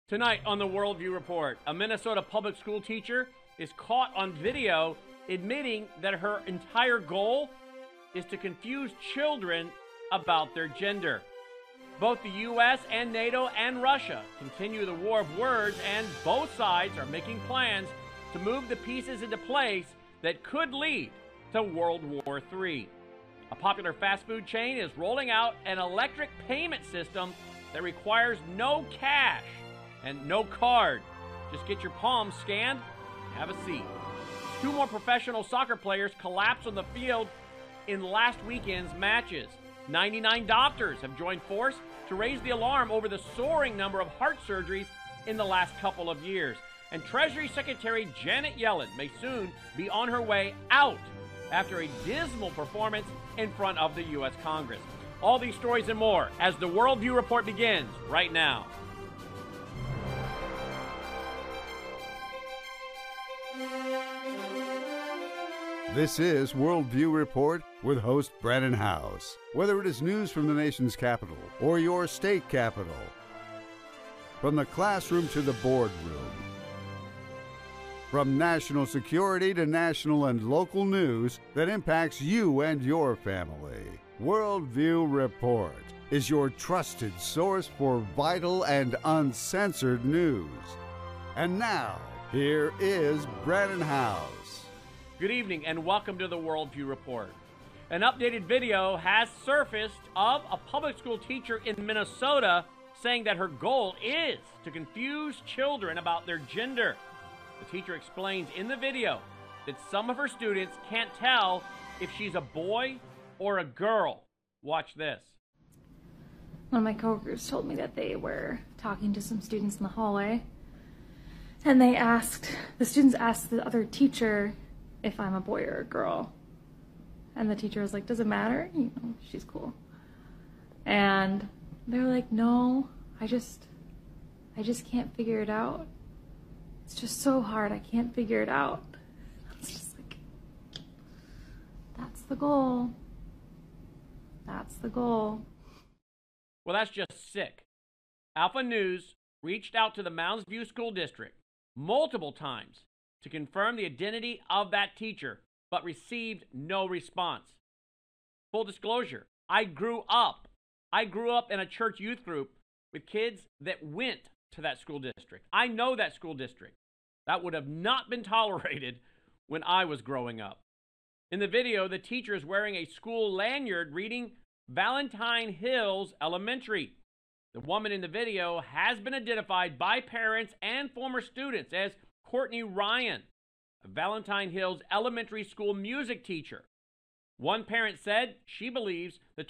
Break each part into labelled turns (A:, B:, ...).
A: Tonight on the Worldview Report, a Minnesota public school teacher is caught on video admitting that her entire goal is to confuse children about their gender. Both the U.S. and NATO and Russia continue the war of words, and both sides are making plans to move the pieces into place that could lead to World War III. A popular fast food chain is rolling out an electric payment system that requires no cash and no card. Just get your palm scanned and have a seat. Two more professional soccer players collapsed on the field in last weekend's matches. 99 doctors have joined force to raise the alarm over the soaring number of heart surgeries in the last couple of years. And Treasury Secretary Janet Yellen may soon be on her way out after a dismal performance in front of the U.S. Congress. All these stories and more as the Worldview Report begins right now.
B: This is Worldview Report with host Brandon House. Whether it is news from the nation's capital or your state capital, from the classroom to the boardroom, from national security to national and local news that impacts you and your family, Worldview Report is your trusted source for vital and uncensored news. And now, here is Brandon House.
A: Good evening and welcome to the Worldview Report. An updated video has surfaced of a public school teacher in Minnesota saying that her goal is to confuse children about their gender. The teacher explains in the video that some of her students can't tell if she's a boy or a girl. Watch this.
C: One of my coworkers told me that they were talking to some students in the hallway, and the students asked the other teacher if I'm a boy or a girl. And the teacher was like, does it matter? You know, she's cool. And they were like, no, I just can't figure it out. It's just so hard, I can't figure it out. I was just like, that's the goal. That's the goal.
A: Well, that's just sick. Alpha News reached out to the Mounds View School District multiple times to confirm the identity of that teacher, but received no response. Full disclosure, I grew up in a church youth group with kids that went to that school district. I know that school district. That would have not been tolerated when I was growing up. In the video, the teacher is wearing a school lanyard reading Valentine Hills Elementary. The woman in the video has been identified by parents and former students as Courtney Ryan, a Valentine Hills Elementary School music teacher. One parent said she believes the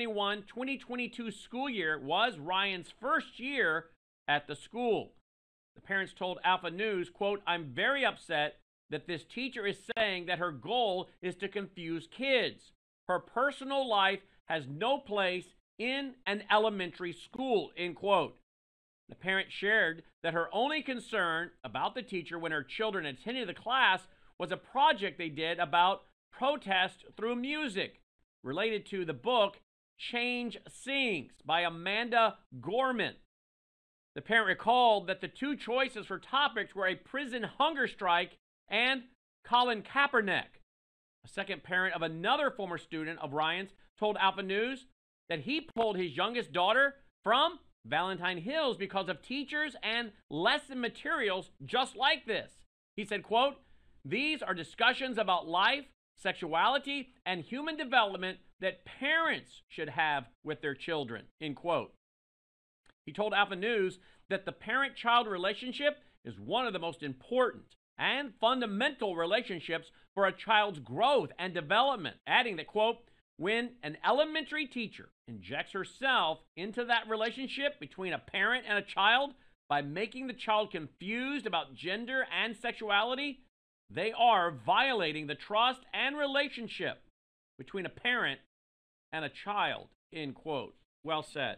A: 2021-2022 school year was Ryan's first year at the school. The parents told Alpha News, quote, I'm very upset that this teacher is saying that her goal is to confuse kids. Her personal life has no place in an elementary school, end quote. The parent shared that her only concern about the teacher when her children attended the class was a project they did about protest through music, related to the book Change Sings by Amanda Gorman. The parent recalled that the two choices for topics were a prison hunger strike and Colin Kaepernick. A second parent of another former student of Ryan's told Alpha News that he pulled his youngest daughter from Valentine Hills because of teachers and lesson materials just like this. He said, quote, these are discussions about life, sexuality, and human development that parents should have with their children, end quote. He told Alpha News that the parent-child relationship is one of the most important and fundamental relationships for a child's growth and development, adding that, quote, when an elementary teacher injects herself into that relationship between a parent and a child by making the child confused about gender and sexuality, they are violating the trust and relationship between a parent and a child, end quote. Well said.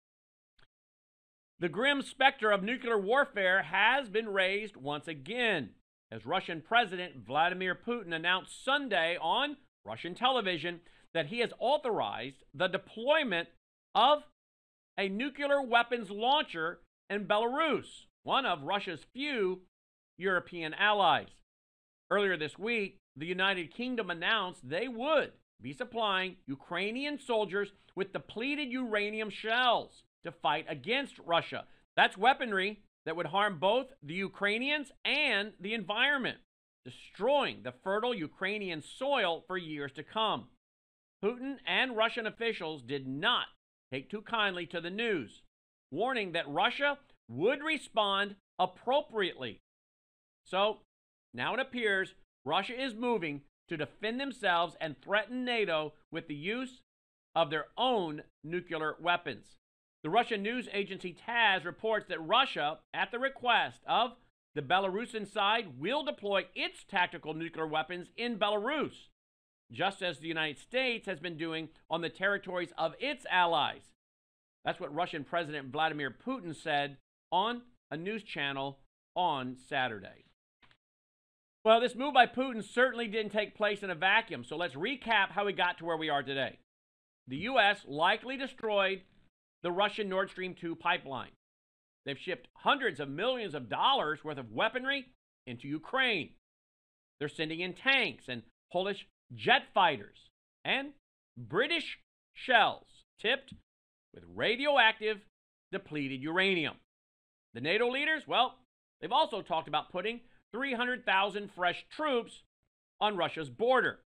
A: The grim specter of nuclear warfare has been raised once again, as Russian President Vladimir Putin announced Sunday on Russian television that he has authorized the deployment of a nuclear weapons launcher and Belarus, one of Russia's few European allies. Earlier this week, the United Kingdom announced they would be supplying Ukrainian soldiers with depleted uranium shells to fight against Russia. That's weaponry that would harm both the Ukrainians and the environment, destroying the fertile Ukrainian soil for years to come. Putin and Russian officials did not take too kindly to the news, warning that Russia would respond appropriately. So, now it appears Russia is moving to defend themselves and threaten NATO with the use of their own nuclear weapons. The Russian news agency TASS reports that Russia, at the request of the Belarusian side, will deploy its tactical nuclear weapons in Belarus, just as the United States has been doing on the territories of its allies. That's what Russian President Vladimir Putin said on a news channel on Saturday. Well, this move by Putin certainly didn't take place in a vacuum, so let's recap how we got to where we are today. The U.S. likely destroyed the Russian Nord Stream 2 pipeline. They've shipped hundreds of millions of dollars worth of weaponry into Ukraine. They're sending in tanks and Polish jet fighters and British shells tipped with radioactive depleted uranium. The NATO leaders, well, they've also talked about putting 300,000 fresh troops on Russia's border.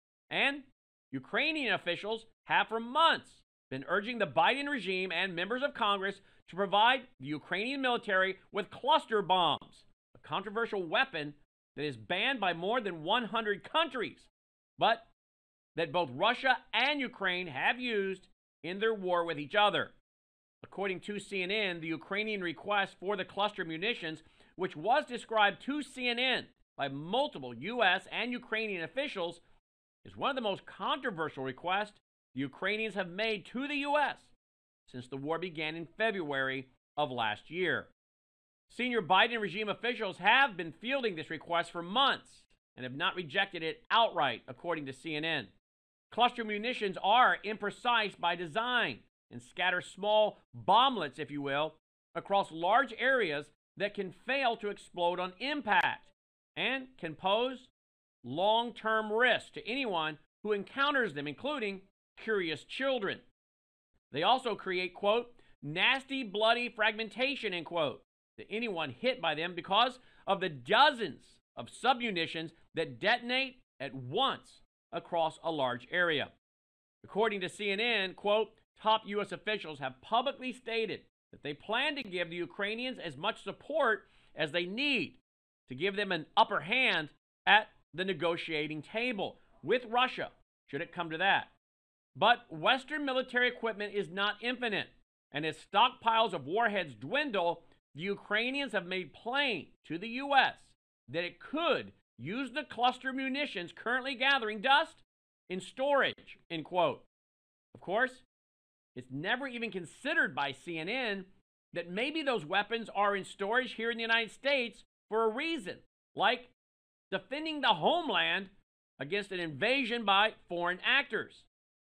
A: And Ukrainian officials have for months been urging the Biden regime and members of Congress to provide the Ukrainian military with cluster bombs, a controversial weapon that is banned by more than 100 countries, but that both Russia and Ukraine have used in their war with each other. According to CNN, the Ukrainian request for the cluster munitions, which was described to CNN by multiple U.S. and Ukrainian officials, is one of the most controversial requests the Ukrainians have made to the U.S. since the war began in February of last year. Senior Biden regime officials have been fielding this request for months and have not rejected it outright, according to CNN. Cluster munitions are imprecise by design and scatter small bomblets, if you will, across large areas that can fail to explode on impact and can pose long-term risk to anyone who encounters them, including curious children. They also create, quote, nasty, bloody fragmentation, end quote, to anyone hit by them because of the dozens of submunitions that detonate at once across a large area. According to CNN, quote, top U.S. officials have publicly stated that they plan to give the Ukrainians as much support as they need to give them an upper hand at the negotiating table with Russia, should it come to that. But Western military equipment is not infinite, and as stockpiles of warheads dwindle, the Ukrainians have made plain to the U.S. that it could use the cluster munitions currently gathering dust in storage, end quote. Of course, it's never even considered by CNN that maybe those weapons are in storage here in the United States for a reason, like defending the homeland against an invasion by foreign actors.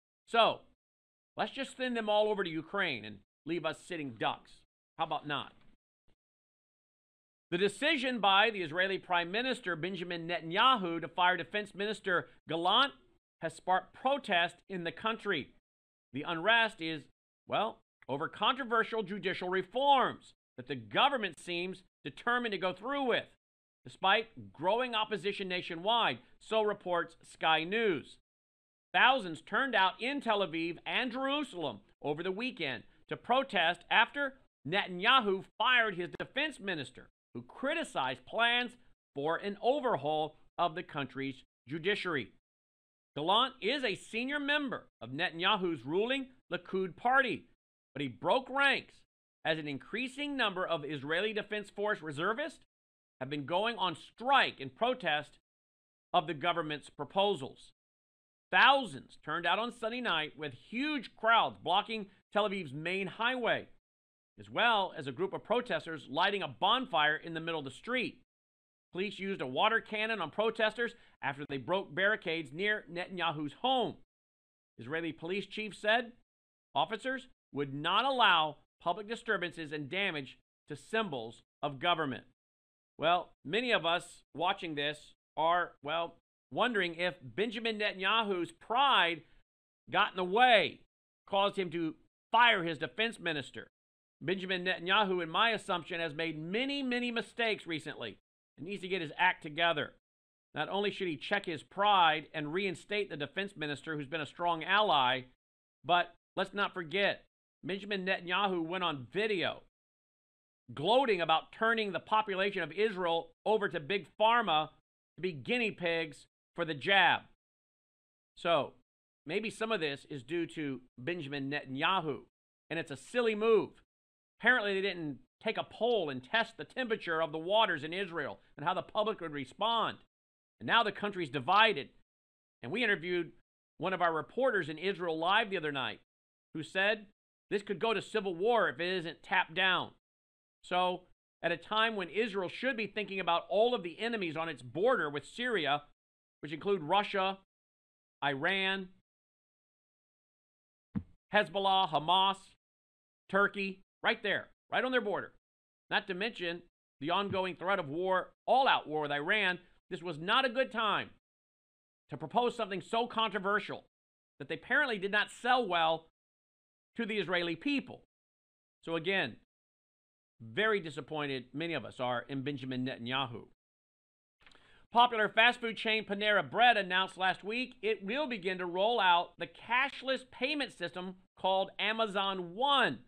A: So, let's just send them all over to Ukraine and leave us sitting ducks. How about not? The decision by the Israeli Prime Minister Benjamin Netanyahu to fire Defense Minister Gallant has sparked protest in the country. The unrest is, well, over controversial judicial reforms that the government seems determined to go through with, despite growing opposition nationwide, so reports Sky News. Thousands turned out in Tel Aviv and Jerusalem over the weekend to protest after Netanyahu fired his defense minister, who criticized plans for an overhaul of the country's judiciary. Gallant is a senior member of Netanyahu's ruling Likud party, but he broke ranks as an increasing number of Israeli Defense Force reservists have been going on strike in protest of the government's proposals. Thousands turned out on Sunday night with huge crowds blocking Tel Aviv's main highway, as well as a group of protesters lighting a bonfire in the middle of the street. Police used a water cannon on protesters after they broke barricades near Netanyahu's home. Israeli police chief said officers would not allow public disturbances and damage to symbols of government. Well, many of us watching this are, wondering if Benjamin Netanyahu's pride got in the way, caused him to fire his defense minister. Benjamin Netanyahu, in my assumption, has made many, many mistakes recently and needs to get his act together. Not only should he check his pride and reinstate the defense minister, who's been a strong ally, but let's not forget, Benjamin Netanyahu went on video gloating about turning the population of Israel over to Big Pharma to be guinea pigs for the jab. So maybe some of this is due to Benjamin Netanyahu, and it's a silly move. Apparently they didn't take a poll and test the temperature of the waters in Israel and how the public would respond. And now the country's divided. And we interviewed one of our reporters in Israel Live the other night who said this could go to civil war if it isn't tapped down. So at a time when Israel should be thinking about all of the enemies on its border with Syria, which include Russia, Iran, Hezbollah, Hamas, Turkey, right there, right on their border. Not to mention the ongoing threat of war, all-out war with Iran. This was not a good time to propose something so controversial that they apparently did not sell well to the Israeli people. So again, very disappointed, many of us are, in Benjamin Netanyahu. Popular fast food chain Panera Bread announced last week it will begin to roll out the cashless payment system called Amazon One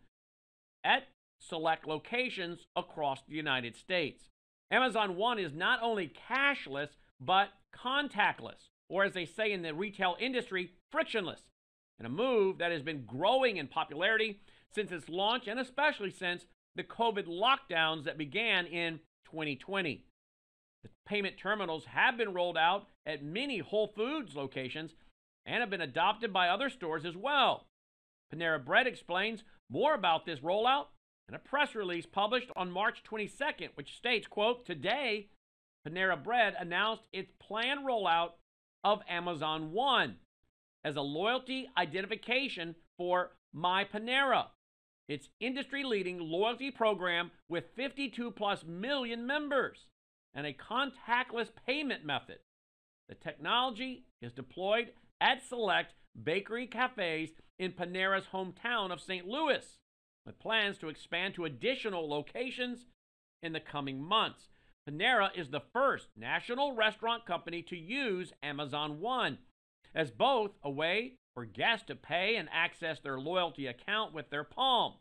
A: at select locations across the United States. Amazon One is not only cashless, but contactless, or as they say in the retail industry, frictionless, and a move that has been growing in popularity since its launch and especially since the COVID lockdowns that began in 2020. The payment terminals have been rolled out at many Whole Foods locations and have been adopted by other stores as well. Panera Bread explains more about this rollout in a press release published on March 22nd, which states, quote, "Today, Panera Bread announced its planned rollout of Amazon One as a loyalty identification for My Panera, its industry-leading loyalty program with 52+ million members, and a contactless payment method. The technology is deployed at select bakery cafes in Panera's hometown of St. Louis, with plans to expand to additional locations in the coming months. Panera is the first national restaurant company to use Amazon One as both a way for guests to pay and access their loyalty account with their palm.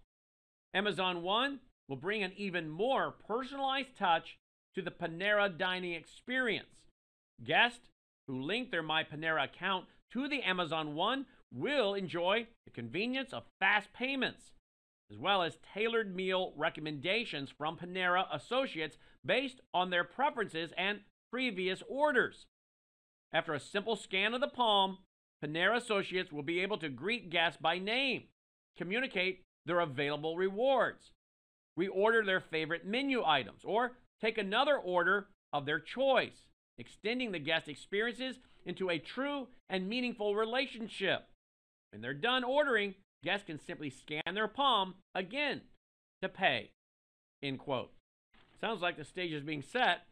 A: Amazon One will bring an even more personalized touch to the Panera dining experience. Guests who link their My Panera account to the Amazon One will enjoy the convenience of fast payments, as well as tailored meal recommendations from Panera associates based on their preferences and previous orders. After a simple scan of the palm, Panera associates will be able to greet guests by name, communicate their available rewards, reorder their favorite menu items, or take another order of their choice, extending the guest experiences into a true and meaningful relationship. When they're done ordering, guests can simply scan their palm again to pay, end quote. Sounds like the stage is being set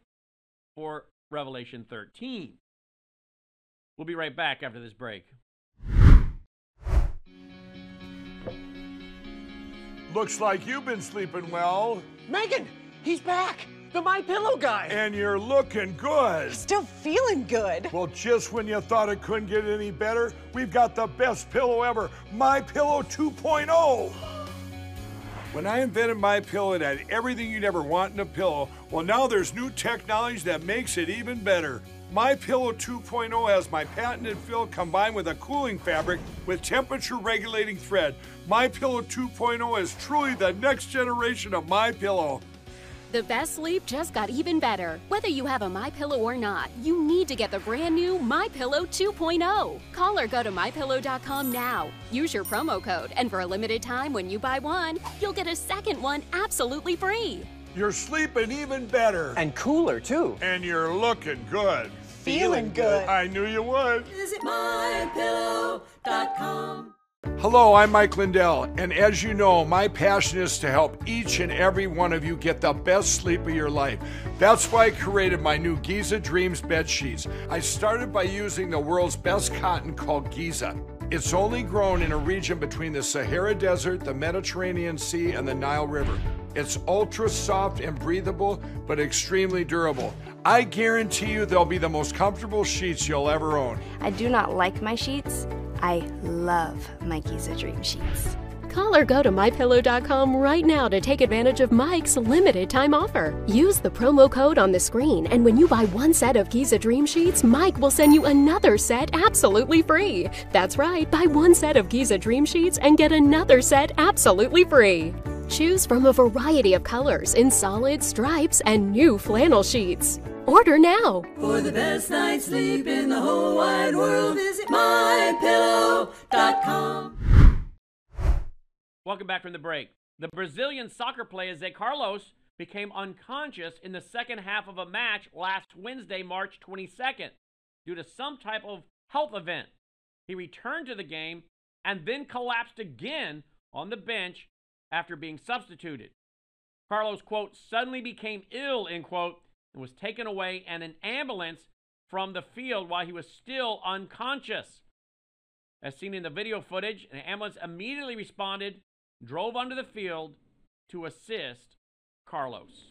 A: for Revelation 13. We'll be right back after this break.
D: Looks like you've been sleeping well.
E: Megan, he's back. The MyPillow guy.
D: And you're looking good.
E: Still feeling good.
D: Well, just when you thought it couldn't get any better, we've got the best pillow ever, MyPillow 2.0. When I invented MyPillow, it had everything you'd ever want in a pillow. Well, now there's new technology that makes it even better. MyPillow 2.0 has my patented fill combined with a cooling fabric with temperature-regulating thread. MyPillow 2.0 is truly the next generation of MyPillow.
F: The best sleep just got even better. Whether you have a MyPillow or not, you need to get the brand new MyPillow 2.0. Call or go to MyPillow.com now. Use your promo code, and for a limited time when you buy one, you'll get a second one absolutely free.
D: You're sleeping even better.
E: And cooler, too.
D: And you're looking good.
E: Feeling good.
D: I knew you would.
G: Visit MyPillow.com.
D: Hello, I'm Mike Lindell, and as you know, my passion is to help each and every one of you get the best sleep of your life. That's why I created my new Giza Dreams bed sheets. I started by using the world's best cotton called Giza. It's only grown in a region between the Sahara Desert, the Mediterranean Sea, and the Nile River. It's ultra soft and breathable, but extremely durable. I guarantee you they'll be the most comfortable sheets you'll ever own.
G: I do not like my sheets. I love my Giza Dream sheets.
F: Call or go to MyPillow.com right now to take advantage of Mike's limited time offer. Use the promo code on the screen, and when you buy one set of Giza Dream Sheets, Mike will send you another set absolutely free. That's right, buy one set of Giza Dream Sheets and get another set absolutely free. Choose from a variety of colors in solid, stripes, and new flannel sheets. Order now.
H: For the best night's sleep in the whole wide world, visit MyPillow.com.
A: Welcome back from the break. The Brazilian soccer player Zé Carlos became unconscious in the second half of a match last Wednesday, March 22nd, due to some type of health event. He returned to the game and then collapsed again on the bench after being substituted. Carlos, quote, suddenly became ill, end quote, and was taken away in an ambulance from the field while he was still unconscious. As seen in the video footage, an ambulance immediately responded, drove onto the field to assist Carlos.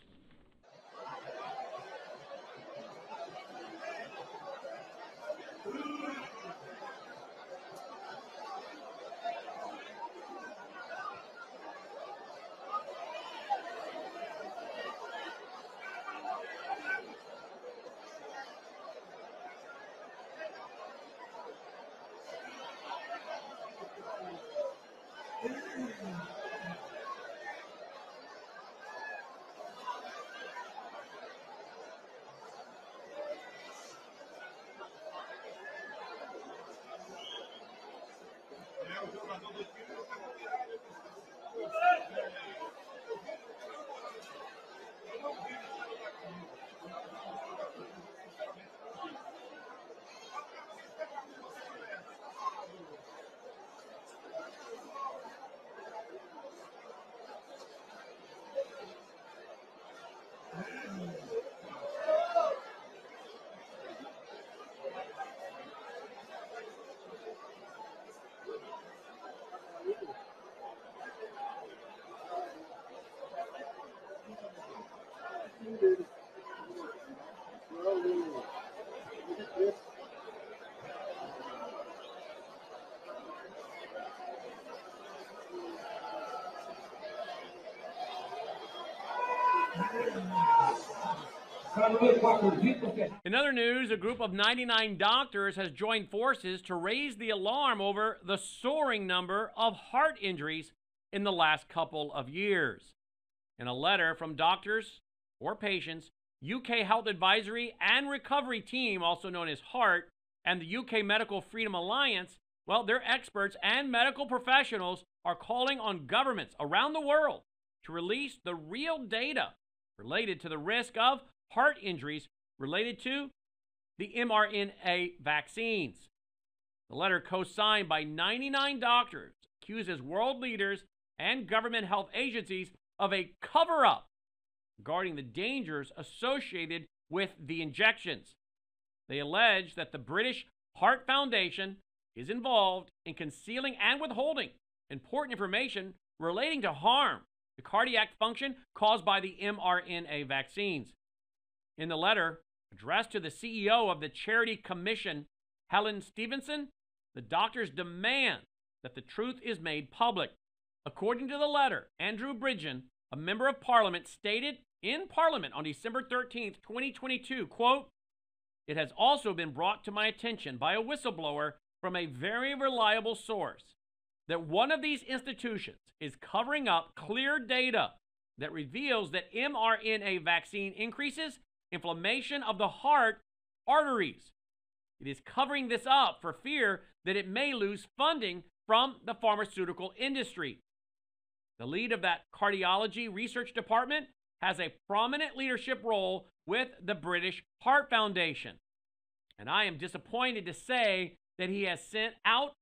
A: In other news, a group of 99 doctors has joined forces to raise the alarm over the soaring number of heart injuries in the last couple of years. In a letter from doctors or patients, UK Health Advisory and Recovery Team, also known as HEART, and the UK Medical Freedom Alliance, well, their experts and medical professionals are calling on governments around the world to release the real data related to the risk of heart injuries related to the mRNA vaccines. The letter, co-signed by 99 doctors, accuses world leaders and government health agencies of a cover-up regarding the dangers associated with the injections. They allege that the British Heart Foundation is involved in concealing and withholding important information relating to harm to cardiac function caused by the mRNA vaccines. In the letter, addressed to the CEO of the Charity Commission, Helen Stevenson, the doctors demand that the truth is made public. According to the letter, Andrew Bridgen, a member of Parliament, stated in Parliament on December 13th, 2022, quote, "It has also been brought to my attention by a whistleblower from a very reliable source that one of these institutions is covering up clear data that reveals that mRNA vaccine increases inflammation of the heart arteries. It is covering this up for fear that it may lose funding from the pharmaceutical industry." The lead of that cardiology research department has a prominent leadership role with the British Heart Foundation. And I am disappointed to say that he has sent out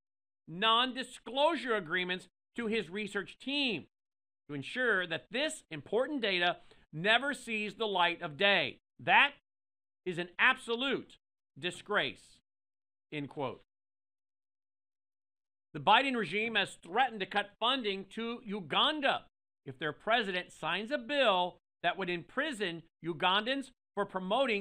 A: non-disclosure agreements to his research team to ensure that this important data never sees the light of day. That is an absolute disgrace, end quote. The Biden regime has threatened to cut funding to Uganda if their president signs a bill that would imprison Ugandans for promoting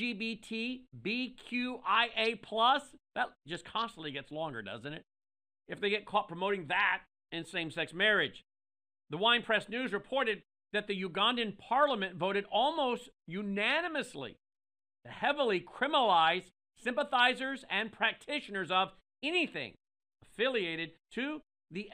A: LGBTQIA+. That just constantly gets longer, doesn't it? If they get caught promoting that in same-sex marriage. The Wine Press News reported that the Ugandan parliament voted almost unanimously to heavily criminalize sympathizers and practitioners of anything affiliated to the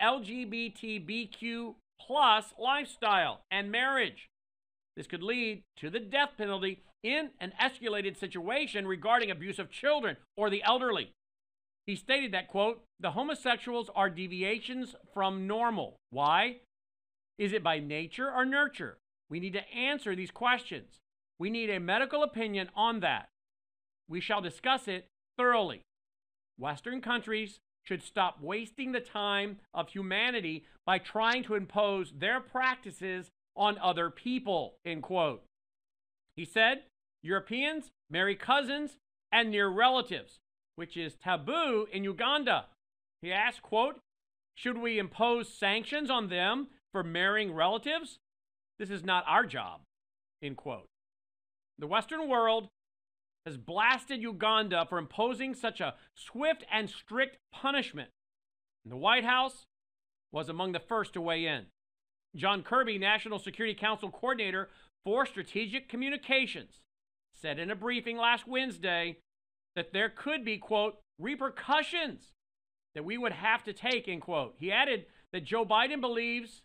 A: LGBTQ+ lifestyle and marriage. This could lead to the death penalty in an escalated situation regarding abuse of children or the elderly. He stated that, quote, the homosexuals are deviations from normal. Why? Is it by nature or nurture? We need to answer these questions. We need a medical opinion on that. We shall discuss it thoroughly. Western countries should stop wasting the time of humanity by trying to impose their practices on other people, end quote. He said, Europeans marry cousins and near relatives, which is taboo in Uganda. He asked, quote, should we impose sanctions on them for marrying relatives? This is not our job, end quote. The Western world has blasted Uganda for imposing such a swift and strict punishment. And the White House was among the first to weigh in. John Kirby, National Security Council Coordinator for Strategic Communications, said in a briefing last Wednesday that there could be, quote, repercussions that we would have to take, end quote. He added that Joe Biden believes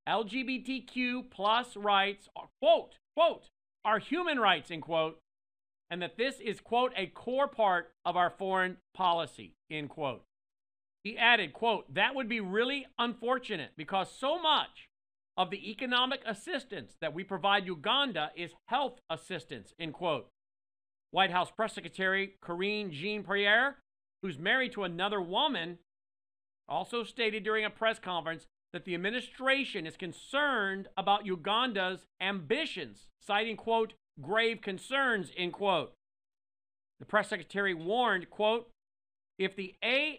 A: LGBTQ+ rights are, quote, are human rights, end quote, and that this is, quote, a core part of our foreign policy, end quote. He added, quote, that would be really unfortunate because so much of the economic assistance that we provide Uganda is health assistance, end quote. White House Press Secretary Karine Jean-Pierre, who's married to another woman, also stated during a press conference that the administration is concerned about Uganda's ambitions, citing, quote, grave concerns, end quote. The press secretary warned, quote, if the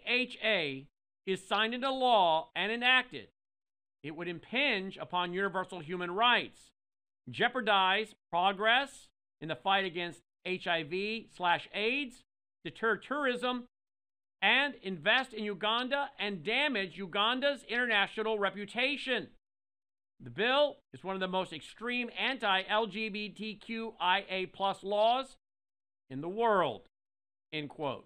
A: AHA is signed into law and enacted, it would impinge upon universal human rights, jeopardize progress in the fight against HIV/AIDS, deter tourism, and invest in Uganda and damage Uganda's international reputation. The bill is one of the most extreme anti-LGBTQIA+ laws in the world, end quote.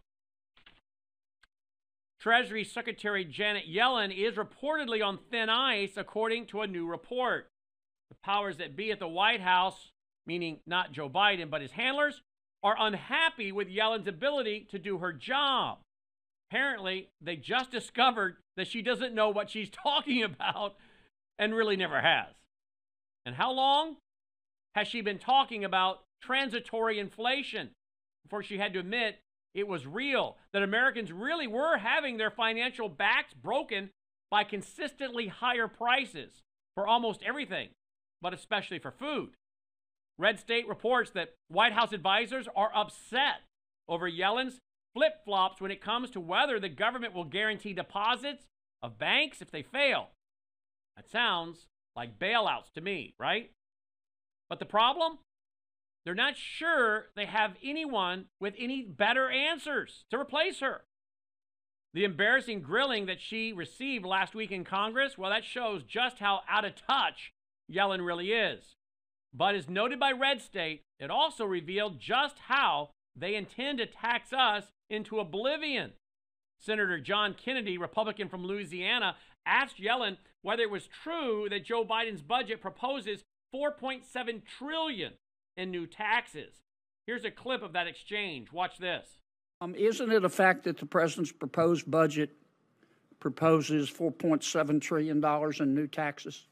A: Treasury Secretary Janet Yellen is reportedly on thin ice, according to a new report. The powers that be at the White House, meaning not Joe Biden, but his handlers, are unhappy with Yellen's ability to do her job. Apparently, they just discovered that she doesn't know what she's talking about and really never has. And how long has she been talking about transitory inflation before she had to admit it was real, that Americans really were having their financial backs broken by consistently higher prices for almost everything, but especially for food? Red State reports that White House advisors are upset over Yellen's flip-flops when it comes to whether the government will guarantee deposits of banks if they fail. That sounds like bailouts to me, right? But the problem? They're not sure they have anyone with any better answers to replace her. The embarrassing grilling that she received last week in Congress, well, that shows just how out of touch Yellen really is. But as noted by Red State, it also revealed just how they intend to tax us into oblivion. Senator John Kennedy, Republican from Louisiana, asked Yellen whether it was true that Joe Biden's budget proposes $4.7 trillion in new taxes. Here's a clip of that exchange. Watch this.
I: Isn't it a fact that the president's proposed budget proposes $4.7 trillion in new taxes?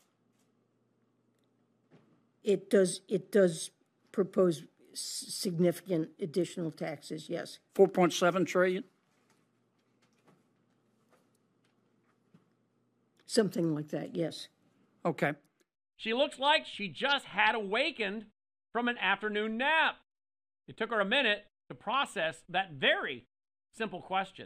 J: It does propose significant additional taxes, yes.
I: 4.7 trillion?
J: Something like that, yes.
I: Okay.
A: She looks like she just had awakened from an afternoon nap. It took her a minute to process that very simple question.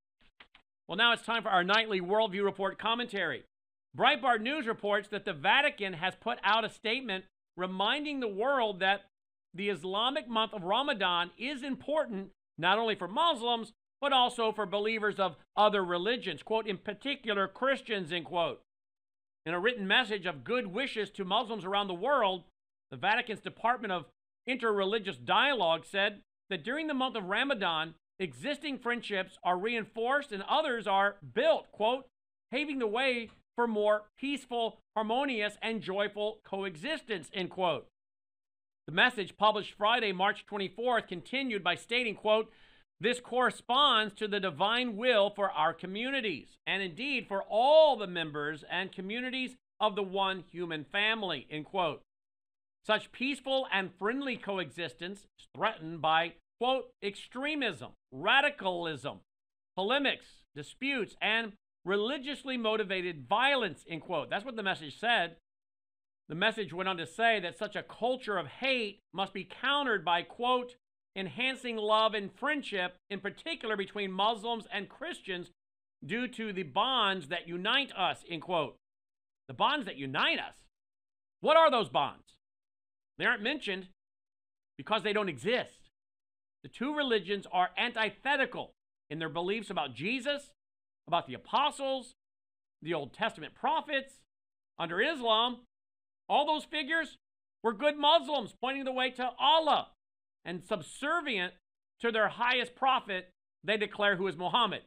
A: Well, now it's time for our nightly Worldview Report commentary. Breitbart News reports that the Vatican has put out a statement reminding the world that the Islamic month of Ramadan is important not only for Muslims, but also for believers of other religions, quote, in particular Christians, end quote. In a written message of good wishes to Muslims around the world, the Vatican's Department of Interreligious Dialogue said that during the month of Ramadan, existing friendships are reinforced and others are built, quote, paving the way for more peaceful, harmonious, and joyful coexistence, end quote. The message published Friday, March 24th, continued by stating, quote, this corresponds to the divine will for our communities, and indeed for all the members and communities of the one human family, end quote. Such peaceful and friendly coexistence is threatened by, quote, extremism, radicalism, polemics, disputes, and religiously motivated violence, end quote. That's what the message said. The message went on to say that such a culture of hate must be countered by, quote, enhancing love and friendship, in particular between Muslims and Christians, due to the bonds that unite us, end quote. The bonds that unite us? What are those bonds? They aren't mentioned because they don't exist. The two religions are antithetical in their beliefs about Jesus, about the apostles, the Old Testament prophets. Under Islam, all those figures were good Muslims pointing the way to Allah and subservient to their highest prophet, they declare, who is Muhammad.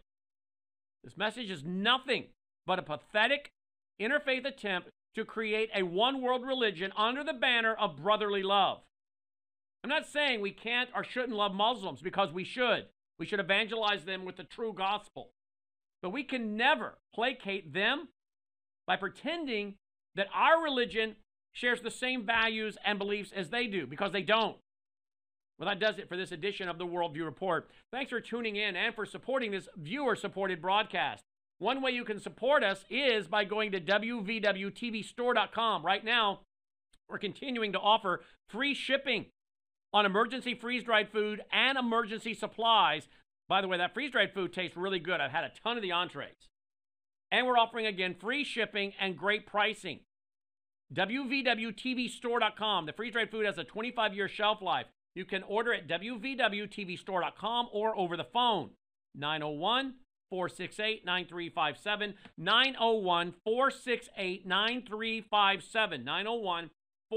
A: This message is nothing but a pathetic interfaith attempt to create a one-world religion under the banner of brotherly love. I'm not saying we can't or shouldn't love Muslims, because we should. We should evangelize them with the true gospel. But we can never placate them by pretending that our religion shares the same values and beliefs as they do, because they don't. Well, that does it for this edition of the Worldview Report. Thanks for tuning in and for supporting this viewer-supported broadcast. One way you can support us is by going to www.tvstore.com. Right now, we're continuing to offer free shipping on emergency freeze-dried food and emergency supplies. By the way, that freeze-dried food tastes really good. I've had a ton of the entrees. And we're offering, again, free shipping and great pricing. www.tvstore.com. The freeze-dried food has a 25-year shelf life. You can order at www.tvstore.com or over the phone. 901-468-9357. 901-468-9357.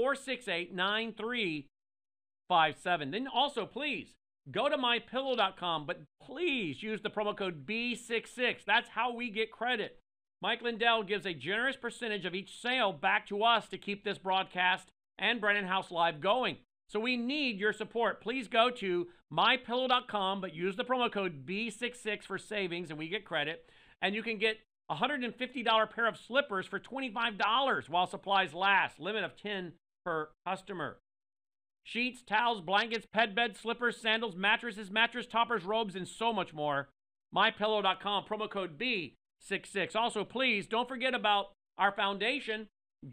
A: 901-468-9357. Then also, please, go to mypillow.com, but please use the promo code B66. That's how we get credit. Mike Lindell gives a generous percentage of each sale back to us to keep this broadcast and Brennan House Live going. So we need your support. Please go to mypillow.com, but use the promo code B66 for savings, and we get credit. And you can get a $150 pair of slippers for $25 while supplies last. Limit of 10 per customer. Sheets, towels, blankets, pet beds, slippers, sandals, mattresses, mattress toppers, robes, and so much more. mypillow.com, promo code B66. Also, please don't forget about our foundation,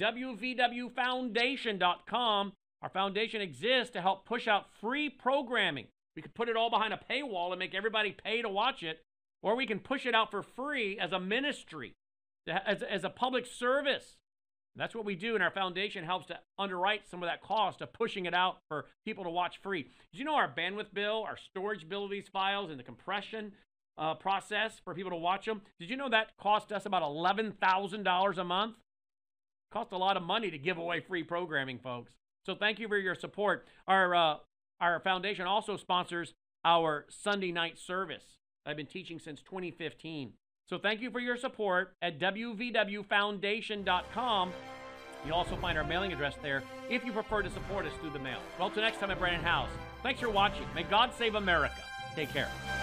A: www.foundation.com. Our foundation exists to help push out free programming. We could put it all behind a paywall and make everybody pay to watch it, or we can push it out for free as a ministry, as a public service. That's what we do, and our foundation helps to underwrite some of that cost of pushing it out for people to watch free. Did you know our bandwidth bill, our storage bill of these files, and the compression process for people to watch them? Did you know that cost us about $11,000 a month? It costs a lot of money to give away free programming, folks. So thank you for your support. Our foundation also sponsors our Sunday night service. I've been teaching since 2015. So thank you for your support at www.foundation.com. You'll also find our mailing address there if you prefer to support us through the mail. Well, till next time at Brennan House, thanks for watching. May God save America. Take care.